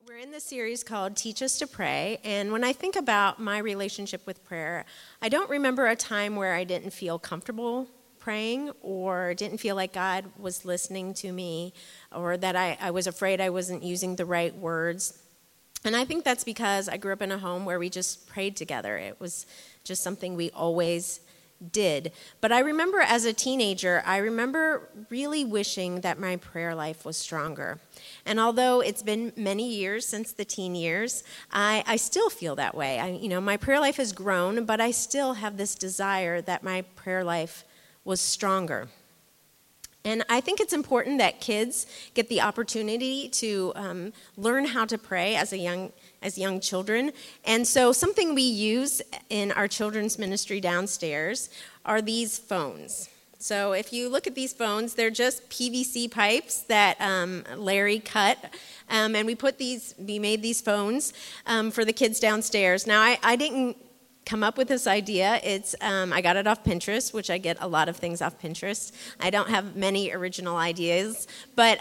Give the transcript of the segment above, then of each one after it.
We're in this series called Teach Us to Pray, and when I think about my relationship with prayer, I don't remember a time where I didn't feel comfortable praying or didn't feel like God was listening to me or that I was afraid I wasn't using the right words. And I think that's because I grew up in a home where we just prayed together. It was just something we always did. But I remember as a teenager, I remember really wishing that my prayer life was stronger. And although it's been many years since the teen years, I still feel that way. My prayer life has grown, but I still have this desire that my prayer life was stronger. And I think it's important that kids get the opportunity to learn how to pray as young children. And so something we use in our children's ministry downstairs are these phones. So if you look at these phones, they're just PVC pipes that Larry cut, and we made these phones for the kids downstairs. Now, I didn't come up with this idea. I got it off Pinterest, which I get a lot of things off Pinterest. I don't have many original ideas, but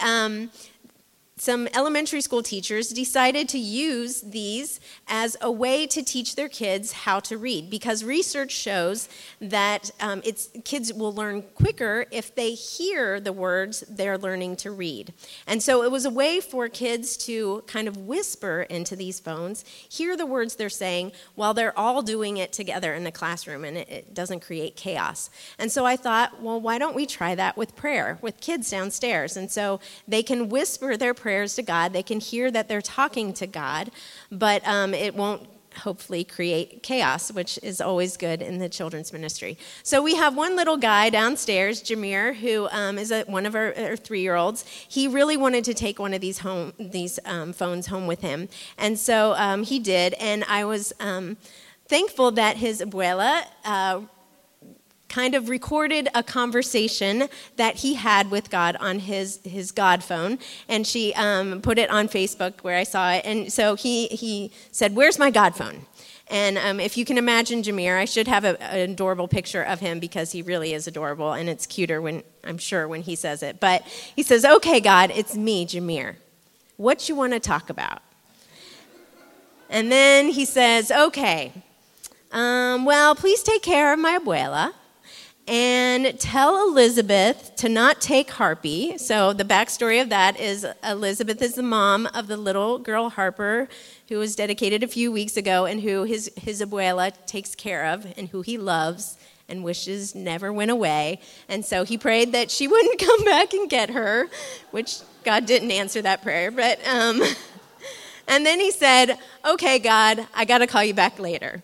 some elementary school teachers decided to use these as a way to teach their kids how to read, because research shows that kids will learn quicker if they hear the words they're learning to read. And so it was a way for kids to kind of whisper into these phones, hear the words they're saying while they're all doing it together in the classroom, and it doesn't create chaos. And so I thought, well, why don't we try that with prayer, with kids downstairs? And so they can whisper their prayers to God. They can hear that they're talking to God, but it won't hopefully create chaos, which is always good in the children's ministry. So we have one little guy downstairs, Jameer, who is one of our 3-year-olds. He really wanted to take one of these phones home with him, and so he did. And I was thankful that his abuela kind of recorded a conversation that he had with God on his God phone, and she put it on Facebook where I saw it. And so he said, "Where's my God phone?" And if you can imagine Jameer, I should have an adorable picture of him because he really is adorable, and it's cuter when he says it. But he says, "Okay, God, it's me, Jameer. What you want to talk about?" And then he says, "Okay, well, please take care of my abuela. And tell Elizabeth to not take Harpy." So the backstory of that is Elizabeth is the mom of the little girl Harper, who was dedicated a few weeks ago, and who his abuela takes care of, and who he loves and wishes never went away. And so he prayed that she wouldn't come back and get her, which God didn't answer that prayer. But and then he said, "Okay, God, I got to call you back later."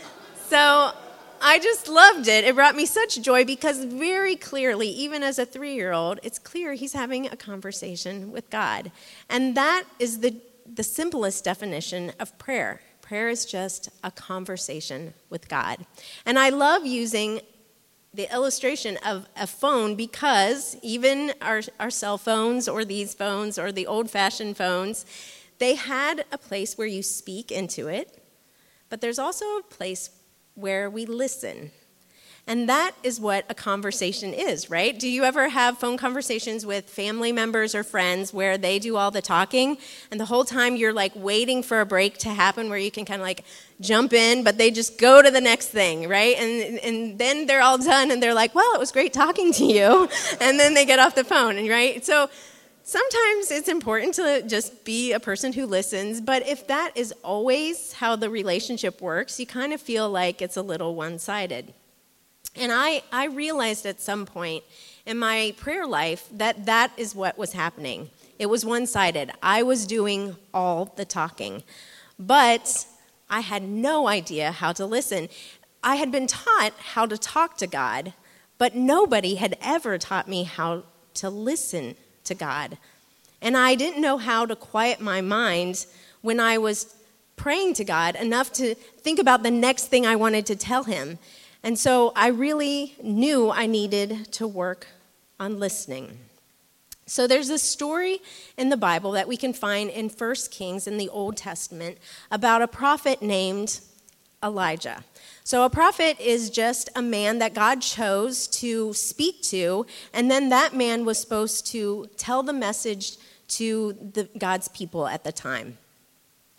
So I just loved it. It brought me such joy because very clearly, even as a 3-year-old, it's clear he's having a conversation with God. And that is the simplest definition of prayer. Prayer is just a conversation with God. And I love using the illustration of a phone because even our cell phones or these phones or the old-fashioned phones, they had a place where you speak into it, but there's also a place where we listen. And that is what a conversation is, right? Do you ever have phone conversations with family members or friends where they do all the talking, and the whole time you're like waiting for a break to happen where you can kind of like jump in, but they just go to the next thing, right? And then they're all done and they're like, "Well, it was great talking to you." And then they get off the phone, right? So sometimes it's important to just be a person who listens, but if that is always how the relationship works, you kind of feel like it's a little one-sided. And I realized at some point in my prayer life that is what was happening. It was one-sided. I was doing all the talking, but I had no idea how to listen. I had been taught how to talk to God, but nobody had ever taught me how to listen to God. And I didn't know how to quiet my mind when I was praying to God enough to think about the next thing I wanted to tell him. And so I really knew I needed to work on listening. So there's this story in the Bible that we can find in 1 Kings in the Old Testament about a prophet named Elijah. So a prophet is just a man that God chose to speak to, and then that man was supposed to tell the message to God's people at the time.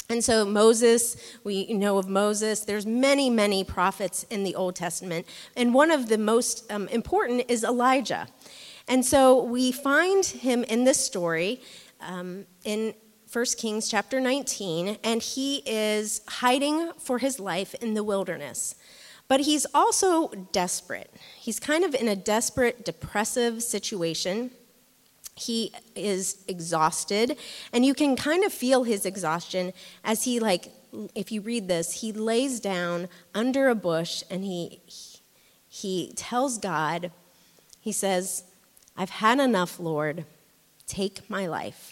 And so Moses, we know of Moses. There's many, many prophets in the Old Testament. And one of the most important is Elijah. And so we find him in this story in 1 Kings chapter 19, and he is hiding for his life in the wilderness. But he's also desperate. He's kind of in a desperate, depressive situation. He is exhausted, and you can kind of feel his exhaustion as he, if you read this, he lays down under a bush, and he tells God, he says, "I've had enough, Lord. Take my life."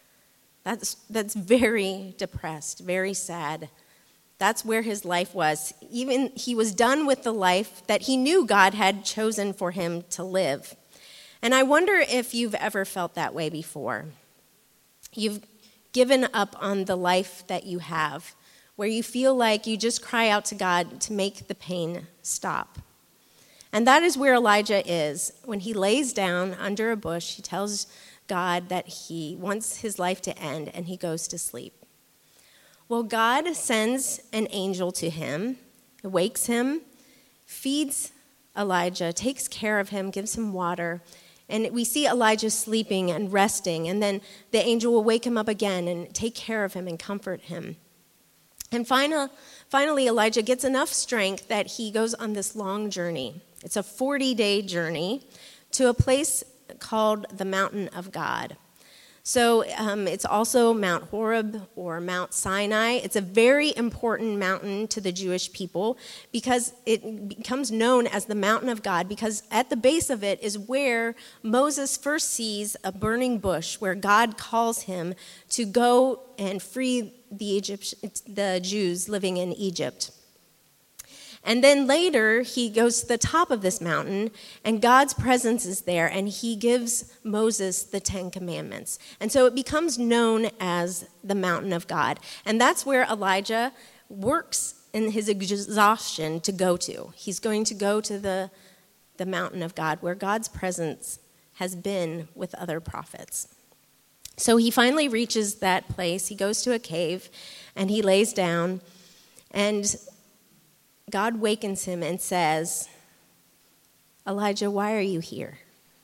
That's very depressed, very sad. That's where his life was. Even he was done with the life that he knew God had chosen for him to live. And I wonder if you've ever felt that way before. You've given up on the life that you have, where you feel like you just cry out to God to make the pain stop. And that is where Elijah is. When he lays down under a bush, he tells God that he wants his life to end, and he goes to sleep. Well, God sends an angel to him, wakes him, feeds Elijah, takes care of him, gives him water. And we see Elijah sleeping and resting, and then the angel will wake him up again and take care of him and comfort him. And finally, Elijah gets enough strength that he goes on this long journey. It's a 40-day journey to a place called the Mountain of God. So it's also Mount Horeb or Mount Sinai. It's a very important mountain to the Jewish people because it becomes known as the Mountain of God, because at the base of it is where Moses first sees a burning bush, where God calls him to go and free the Jews living in Egypt. And then later, he goes to the top of this mountain, and God's presence is there, and he gives Moses the 10 Commandments. And so it becomes known as the Mountain of God. And that's where Elijah works in his exhaustion to go to. He's going to go to the Mountain of God, where God's presence has been with other prophets. So he finally reaches that place. He goes to a cave, and he lays down, and God wakens him and says, "Elijah, why are you here?"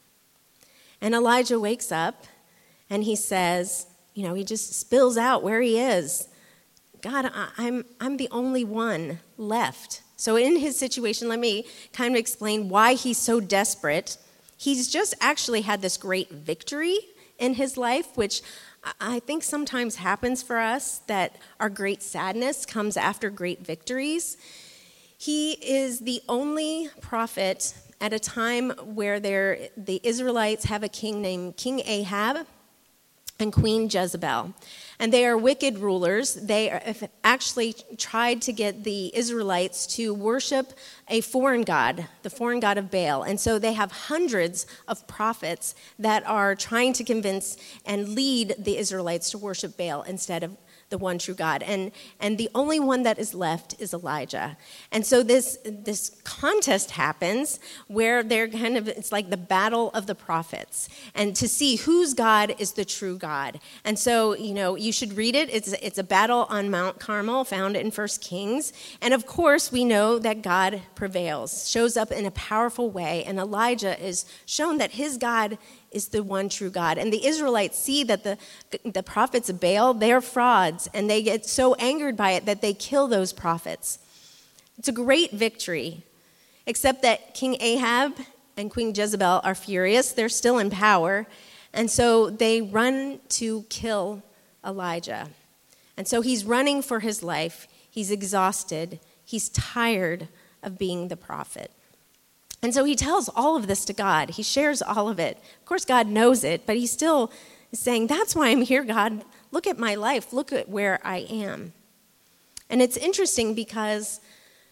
And Elijah wakes up and he says, he just spills out where he is. "God, I'm the only one left." So in his situation, let me kind of explain why he's so desperate. He's just actually had this great victory in his life, which I think sometimes happens for us, that our great sadness comes after great victories. He is the only prophet at a time where the Israelites have a king named King Ahab and Queen Jezebel. And they are wicked rulers. They have actually tried to get the Israelites to worship a foreign god, the foreign god of Baal. And so they have hundreds of prophets that are trying to convince and lead the Israelites to worship Baal instead of the one true God. And the only one that is left is Elijah. And so this contest happens where it's like the battle of the prophets, and to see whose God is the true God. And so, you should read it. It's a battle on Mount Carmel found in 1 Kings. And of course, we know that God prevails, shows up in a powerful way. And Elijah is shown that his God is the one true God. And the Israelites see that the prophets of Baal, they're frauds, and they get so angered by it that they kill those prophets. It's a great victory, except that King Ahab and Queen Jezebel are furious. They're still in power, and so they run to kill Elijah. And so he's running for his life. He's exhausted. He's tired of being the prophet. And so he tells all of this to God. He shares all of it. Of course, God knows it, but he still is saying, "That's why I'm here, God. Look at my life. Look at where I am." And it's interesting because,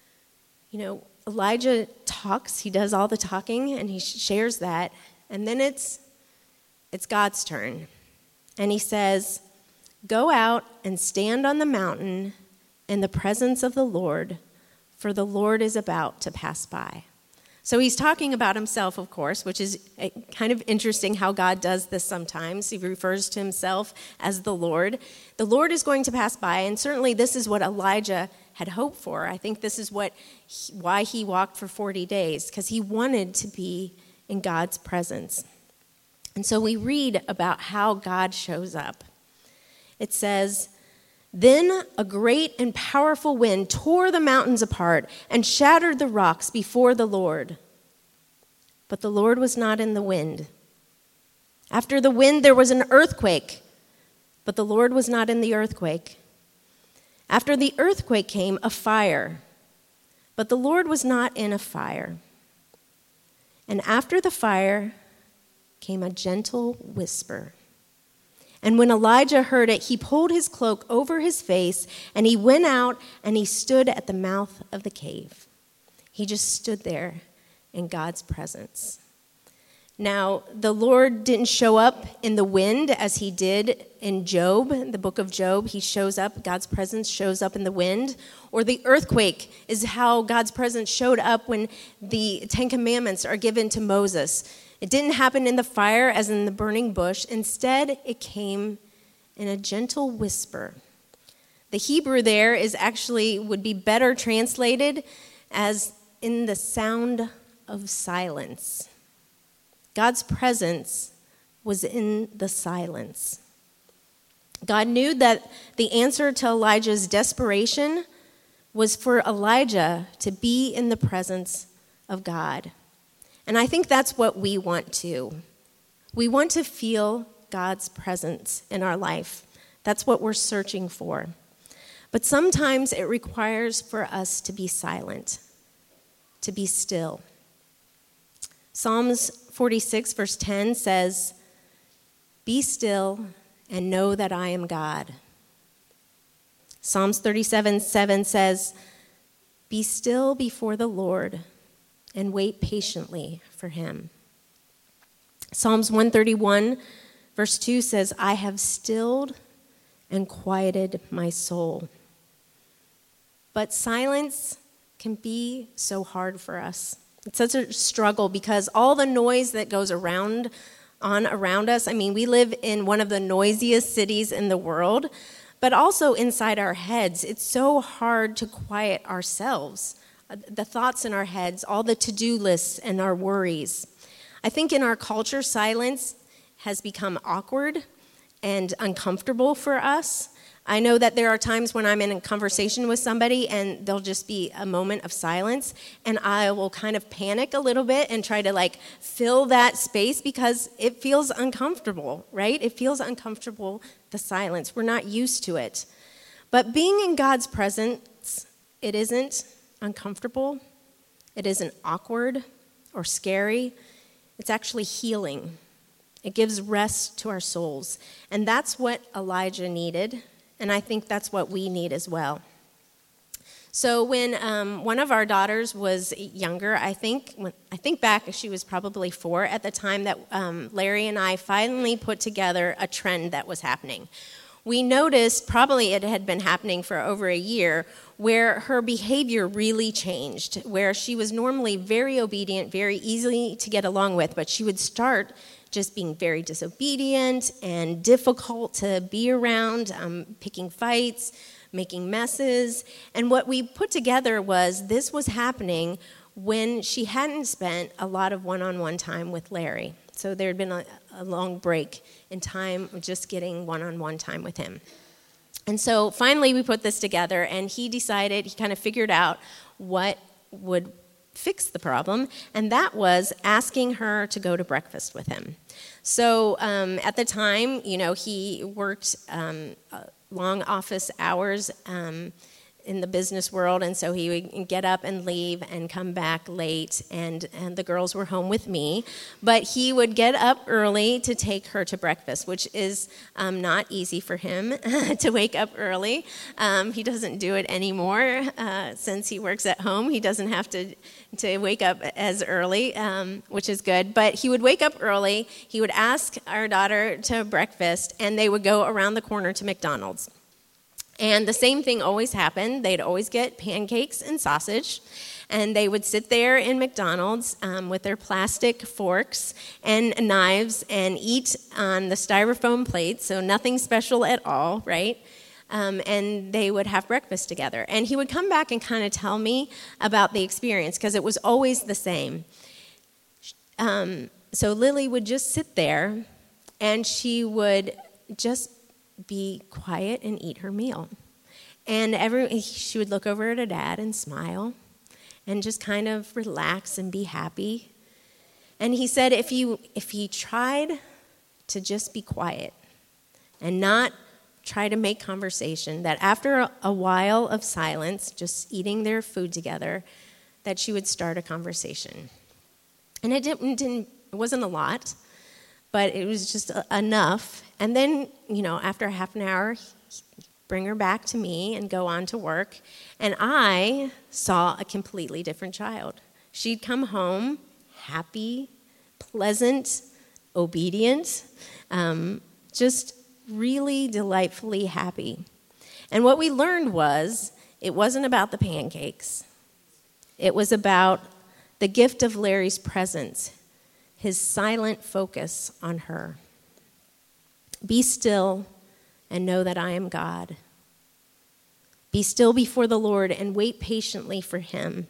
Elijah talks. He does all the talking, and he shares that. And then it's God's turn. And he says, "Go out and stand on the mountain in the presence of the Lord, for the Lord is about to pass by." So he's talking about himself, of course, which is kind of interesting how God does this sometimes. He refers to himself as the Lord. The Lord is going to pass by, and certainly this is what Elijah had hoped for. I think this is why he walked for 40 days, because he wanted to be in God's presence. And so we read about how God shows up. It says, "Then a great and powerful wind tore the mountains apart and shattered the rocks before the Lord. But the Lord was not in the wind. After the wind there was an earthquake, but the Lord was not in the earthquake. After the earthquake came a fire, but the Lord was not in a fire. And after the fire came a gentle whisper. And when Elijah heard it, he pulled his cloak over his face, and he went out and he stood at the mouth of the cave." He just stood there in God's presence. Now, the Lord didn't show up in the wind as he did in Job, the book of Job. He shows up, God's presence shows up in the wind. Or the earthquake is how God's presence showed up when the Ten Commandments are given to Moses. It didn't happen in the fire as in the burning bush. Instead, it came in a gentle whisper. The Hebrew there would be better translated as in the sound of silence. God's presence was in the silence. God knew that the answer to Elijah's desperation was for Elijah to be in the presence of God. And I think that's what we want too. We want to feel God's presence in our life. That's what we're searching for. But sometimes it requires for us to be silent, to be still. Psalms 46 verse 10 says, "Be still and know that I am God." Psalms 37:7 says, "Be still before the Lord and wait patiently for him." Psalms 131 verse 2 says, "I have stilled and quieted my soul." But silence can be so hard for us. It's such a struggle because all the noise that goes around us, I mean, we live in one of the noisiest cities in the world, but also inside our heads. It's so hard to quiet ourselves, the thoughts in our heads, all the to-do lists and our worries. I think in our culture, silence has become awkward and uncomfortable for us. I know that there are times when I'm in a conversation with somebody and there'll just be a moment of silence and I will kind of panic a little bit and try to fill that space because it feels uncomfortable, right? It feels uncomfortable, the silence. We're not used to it. But being in God's presence, it isn't uncomfortable. It isn't awkward or scary. It's actually healing. It gives rest to our souls. And that's what Elijah needed. And I think that's what we need as well. So when one of our daughters was younger, I think back, she was probably 4 at the time that Larry and I finally put together a trend that was happening. We noticed, probably it had been happening for over a year, where her behavior really changed, where she was normally very obedient, very easy to get along with, but she would start just being very disobedient and difficult to be around, picking fights, making messes. And what we put together was this was happening when she hadn't spent a lot of one-on-one time with Larry. So there had been a long break in time of just getting one-on-one time with him. And so finally we put this together, and he kind of figured out what would fix the problem, and that was asking her to go to breakfast with him. So at the time, he worked long office hours in the business world, and so he would get up and leave and come back late, and the girls were home with me. But he would get up early to take her to breakfast, which is not easy for him to wake up early. He doesn't do it anymore since he works at home. He doesn't have to wake up as early, which is good. But he would wake up early, he would ask our daughter to breakfast, and they would go around the corner to McDonald's. And the same thing always happened. They'd always get pancakes and sausage, and they would sit there in McDonald's with their plastic forks and knives and eat on the styrofoam plate, so nothing special at all, right? And they would have breakfast together. And he would come back and kind of tell me about the experience, because it was always the same. So Lily would just sit there, and she would just be quiet and eat her meal. And she would look over at her dad and smile and just kind of relax and be happy. And he said if he tried to just be quiet and not try to make conversation, that after a while of silence, just eating their food together, that she would start a conversation. And it wasn't a lot, but it was just enough. And then, after half an hour, he'd bring her back to me and go on to work. And I saw a completely different child. She'd come home happy, pleasant, obedient, just really delightfully happy. And what we learned was, it wasn't about the pancakes. It was about the gift of Larry's presence, his silent focus on her. Be still and know that I am God. Be still before the Lord and wait patiently for him.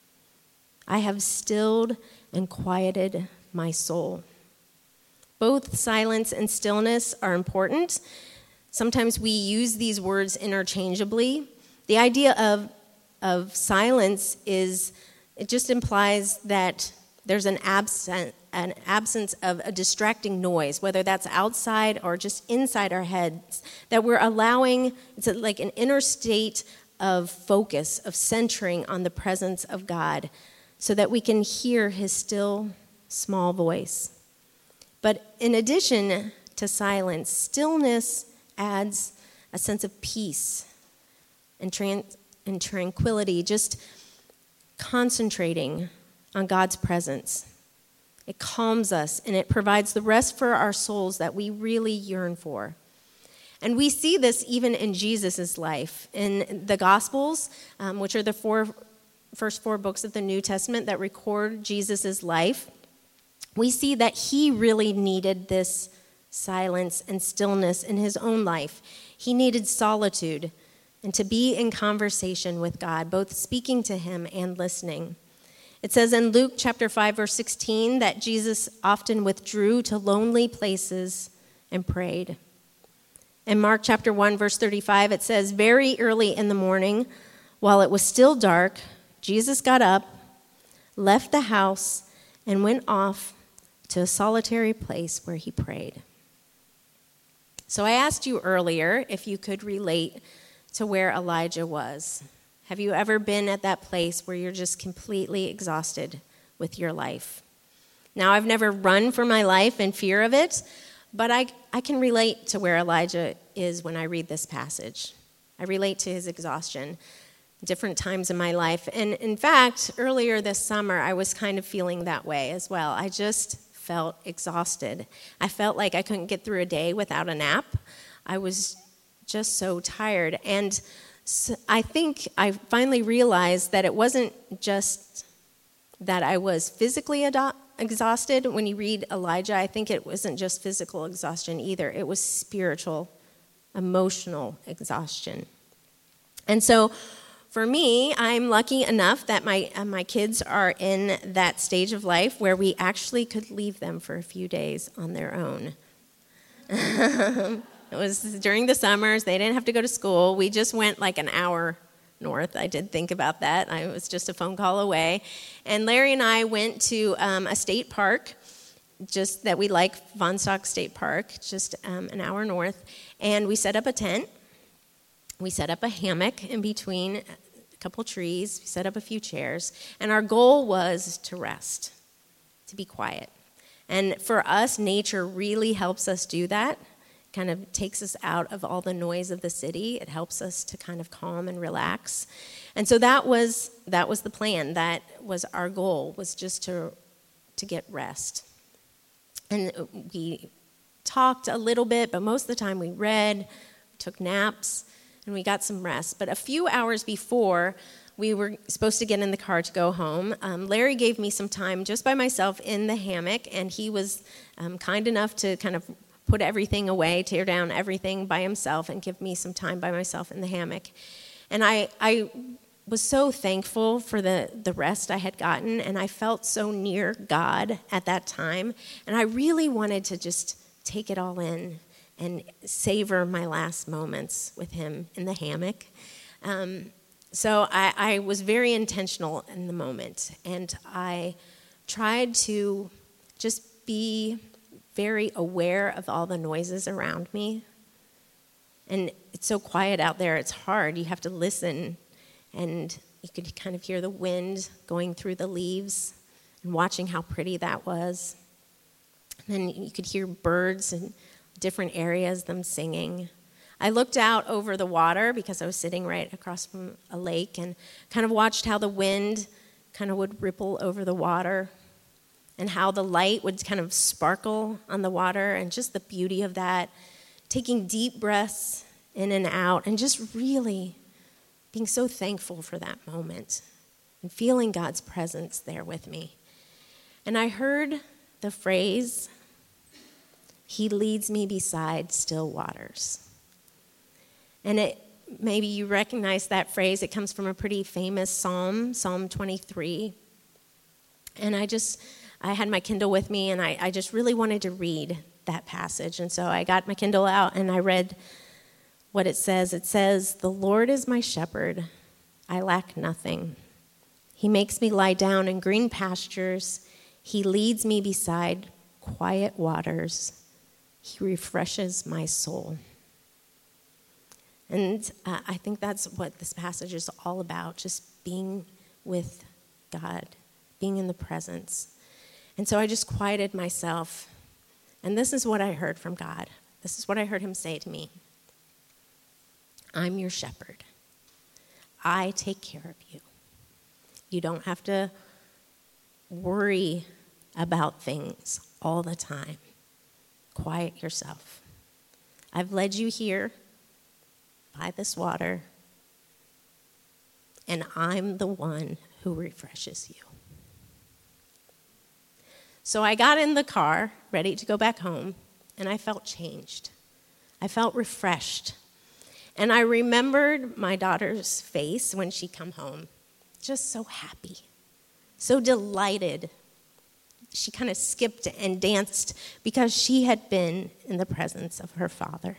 I have stilled and quieted my soul. Both silence and stillness are important. Sometimes we use these words interchangeably. The idea of silence it just implies that there's an absence of a distracting noise, whether that's outside or just inside our heads, that we're allowing, it's like an inner state of focus, of centering on the presence of God, so that we can hear his still, small voice. But in addition to silence, stillness adds a sense of peace and tranquility, just concentrating on God's presence. It calms us, and it provides the rest for our souls that we really yearn for. And we see this even in Jesus' life. In the Gospels, which are the first four books of the New Testament that record Jesus' life, we see that he really needed this silence and stillness in his own life. He needed solitude and to be in conversation with God, both speaking to him and listening. It says in Luke chapter 5, verse 16, that Jesus often withdrew to lonely places and prayed. In Mark chapter 1, verse 35, it says, very early in the morning, while it was still dark, Jesus got up, left the house, and went off to a solitary place where he prayed. So I asked you earlier if you could relate to where Elijah was. Have you ever been at that place where you're just completely exhausted with your life? Now, I've never run for my life in fear of it, but I can relate to where Elijah is when I read this passage. I relate to his exhaustion, different times in my life. And in fact, earlier this summer, I was kind of feeling that way as well. I just felt exhausted. I felt like I couldn't get through a day without a nap. I was just so tired. And so I think I finally realized that it wasn't just that I was physically exhausted. When you read Elijah, I think it wasn't just physical exhaustion either. It was spiritual, emotional exhaustion. And so for me, I'm lucky enough that my kids are in that stage of life where we actually could leave them for a few days on their own. It was during the summers. They didn't have to go to school. We just went like an hour north. I did think about that. I was just a phone call away. And Larry and I went to a state park, just that we like, Von Stock State Park, just an hour north. And we set up a tent. We set up a hammock in between a couple trees. We set up a few chairs. And our goal was to rest, to be quiet. And for us, nature really helps us do that. Kind of takes us out of all the noise of the city. It helps us to kind of calm and relax. And so that was the plan. That was our goal, was just to get rest. And we talked a little bit, but most of the time we read, took naps, and we got some rest. But a few hours before we were supposed to get in the car to go home, Larry gave me some time just by myself in the hammock, and he was kind enough to kind of put everything away, tear down everything by himself, and give me some time by myself in the hammock. And I was so thankful for the rest I had gotten, and I felt so near God at that time, and I really wanted to just take it all in and savor my last moments with him in the hammock. So I was very intentional in the moment, and I tried to just be very aware of all the noises around me. And it's so quiet out there, it's hard. You have to listen, and you could kind of hear the wind going through the leaves and watching how pretty that was. And then you could hear birds in different areas, them singing. I looked out over the water because I was sitting right across from a lake and kind of watched how the wind kind of would ripple over the water and how the light would kind of sparkle on the water, and just the beauty of that, taking deep breaths in and out, and just really being so thankful for that moment and feeling God's presence there with me. And I heard the phrase, "He leads me beside still waters." And maybe you recognize that phrase. It comes from a pretty famous psalm, Psalm 23. And I had my Kindle with me, and I just really wanted to read that passage. And so I got my Kindle out, and I read what it says. It says, "The Lord is my shepherd. I lack nothing. He makes me lie down in green pastures. He leads me beside quiet waters. He refreshes my soul." And I think that's what this passage is all about, just being with God, being in the presence. And so I just quieted myself, and this is what I heard from God. This is what I heard him say to me. "I'm your shepherd. I take care of you. You don't have to worry about things all the time. Quiet yourself. I've led you here by this water, and I'm the one who refreshes you." So I got in the car, ready to go back home, and I felt changed. I felt refreshed. And I remembered my daughter's face when she come home, just so happy, so delighted. She kind of skipped and danced because she had been in the presence of her father.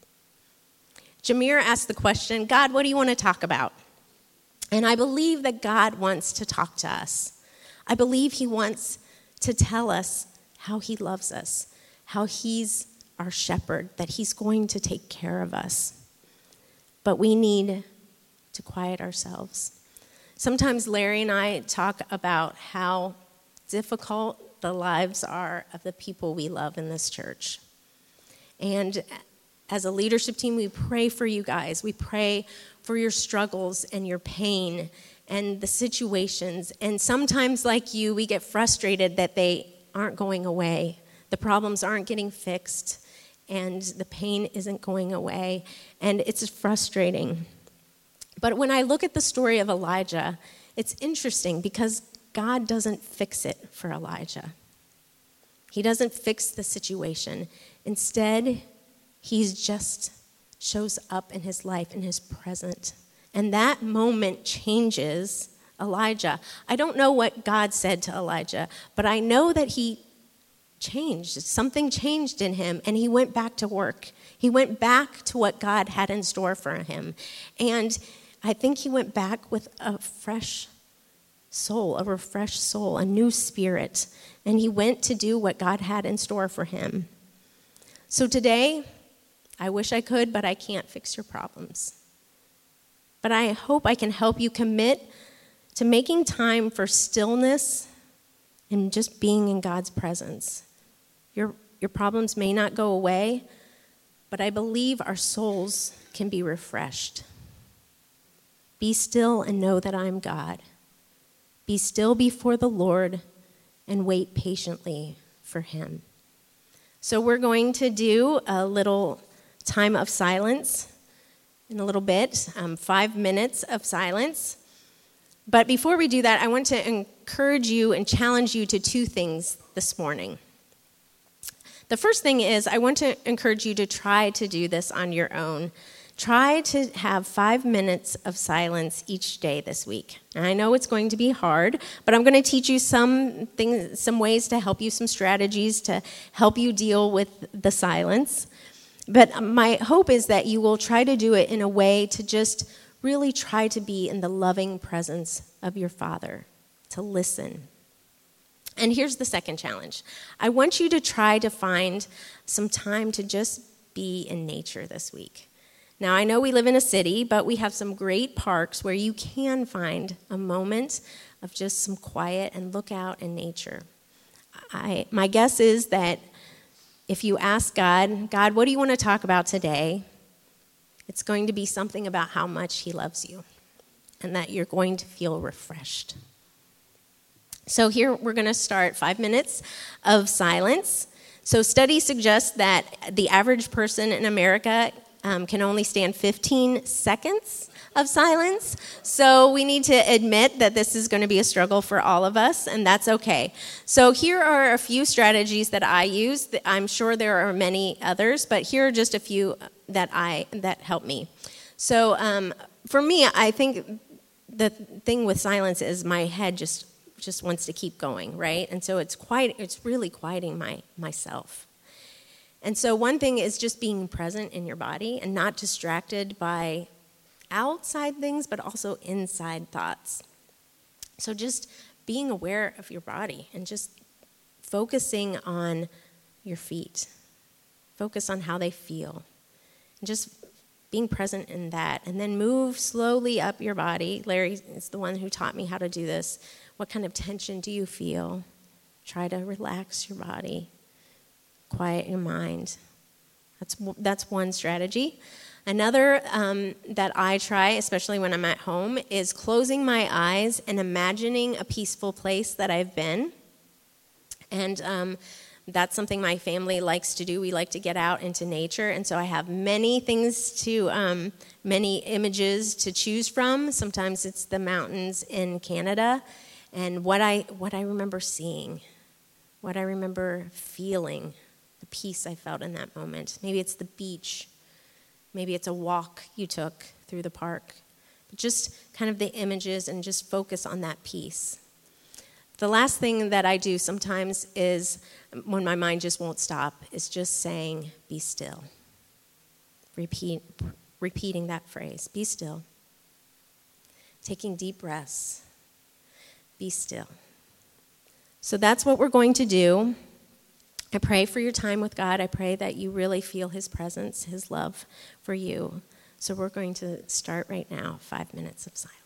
Jameer asked the question, "God, what do you want to talk about?" And I believe that God wants to talk to us. I believe he wants to tell us how he loves us, how he's our shepherd, that he's going to take care of us. But we need to quiet ourselves. Sometimes Larry and I talk about how difficult the lives are of the people we love in this church. And as a leadership team, we pray for you guys. We pray for your struggles and your pain and the situations. And sometimes, like you, we get frustrated that they aren't going away. The problems aren't getting fixed, and the pain isn't going away. And it's frustrating. But when I look at the story of Elijah, it's interesting because God doesn't fix it for Elijah. He doesn't fix the situation. Instead, he just shows up in his life, in his present. And that moment changes Elijah. I don't know what God said to Elijah, but I know that he changed. Something changed in him, and he went back to work. He went back to what God had in store for him. And I think he went back with a fresh soul, a refreshed soul, a new spirit. And he went to do what God had in store for him. So today, I wish I could, but I can't fix your problems. But I hope I can help you commit to making time for stillness and just being in God's presence. Your problems may not go away, but I believe our souls can be refreshed. Be still and know that I'm God. Be still before the Lord and wait patiently for him. So we're going to do a little time of silence. in a little bit, 5 minutes of silence. But before we do that, I want to encourage you and challenge you to 2 things this morning. The first thing is I want to encourage you to try to do this on your own. Try to have 5 minutes of silence each day this week. And I know it's going to be hard, but I'm going to teach you some ways to help you, some strategies to help you deal with the silence. But my hope is that you will try to do it in a way to just really try to be in the loving presence of your Father, to listen. And here's the second challenge. I want you to try to find some time to just be in nature this week. Now, I know we live in a city, but we have some great parks where you can find a moment of just some quiet and look out in nature. My guess is that if you ask God, what do you want to talk about today? It's going to be something about how much He loves you and that you're going to feel refreshed. So here we're going to start 5 minutes of silence. So studies suggest that the average person in America can only stand 15 seconds of silence. So we need to admit that this is going to be a struggle for all of us, and that's okay. So here are a few strategies that I use. I'm sure there are many others, but here are just a few that help me. So for me, I think the thing with silence is my head just wants to keep going, right? And so it's really quieting myself. And so one thing is just being present in your body and not distracted by outside things, but also inside thoughts. So just being aware of your body and just focusing on your feet. Focus on how they feel. And just being present in that. And then move slowly up your body. Larry is the one who taught me how to do this. What kind of tension do you feel? Try to relax your body. Quiet your mind. That's one strategy. Another that I try, especially when I'm at home, is closing my eyes and imagining a peaceful place that I've been. And that's something my family likes to do. We like to get out into nature, and so I have many images to choose from. Sometimes it's the mountains in Canada, and what I remember seeing, what I remember feeling, the peace I felt in that moment. Maybe it's the beach. Maybe it's a walk you took through the park. But just kind of the images and just focus on that peace. The last thing that I do sometimes is, when my mind just won't stop, is just saying, be still. Repeating that phrase, be still. Taking deep breaths, be still. So that's what we're going to do. I pray for your time with God. I pray that you really feel His presence, His love for you. So we're going to start right now, 5 minutes of silence.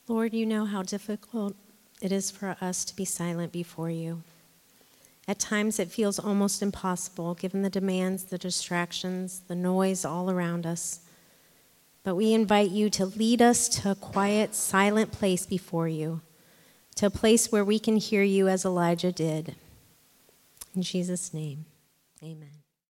Lord, you know how difficult it is for us to be silent before you. At times it feels almost impossible, given the demands, the distractions, the noise all around us. But we invite you to lead us to a quiet, silent place before you, to a place where we can hear you as Elijah did. In Jesus' name, amen.